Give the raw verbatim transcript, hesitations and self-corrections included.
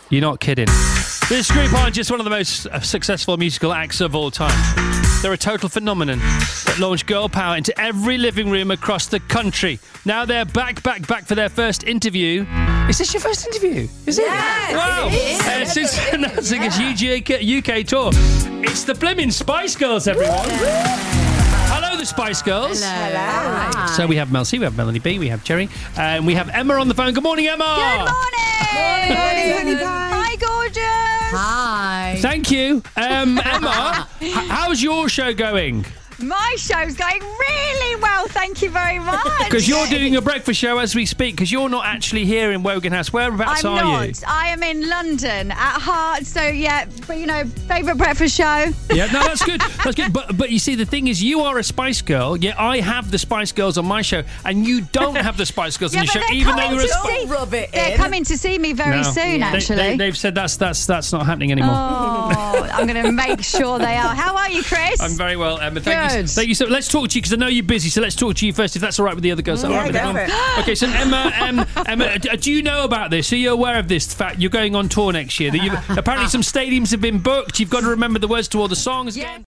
You're not kidding. This group are just one of the most successful musical acts of all time. They're a total phenomenon that launched girl power into every living room across the country. Now they're back, back, back for their first interview. Is this your first interview? Is it? Yes, Wow. it is. Uh, since announcing its U K, U K tour. It's the blimmin' Spice Girls, everyone. Hello, the Spice Girls. Hello. So we have Mel C, we have Melanie B, we have Jerry, and we have Emma on the phone. Good morning, Emma. Good morning. Morning, honey Hi, gorgeous. Hi. Thank you. Um, Emma, h- how's your show going? My show's going really well, thank you very much. Because you're doing a breakfast show as we speak, because you're not actually here in Wogan House. Whereabouts I'm are not. you? I am in London at heart, so yeah, but you know, favourite breakfast show. Yeah, no, that's good. That's good. But but you see, the thing is, you are a Spice Girl, yet I have the Spice Girls on my show, and you don't have the Spice Girls Yeah, on your but show, they're even though coming you're a to Spice. see- Don't rub it They're in. coming to see me very No. soon, They- actually. They, they've said that's that's that's not happening anymore. Oh, I'm going to make sure they are. How are you, Chris? I'm very well, Emma. Thank you. Good. Thank you. So let's talk to you because I know you're busy. So let's talk to you first, if that's all right with the other girls. All Yeah, right with go them? for it. Okay. So Emma, um, Emma, d- do you know about this? Are you aware of this fact? You're going on tour next year. That you've, apparently, some stadiums have been booked. You've got to remember the words to all the songs. Yeah. Again.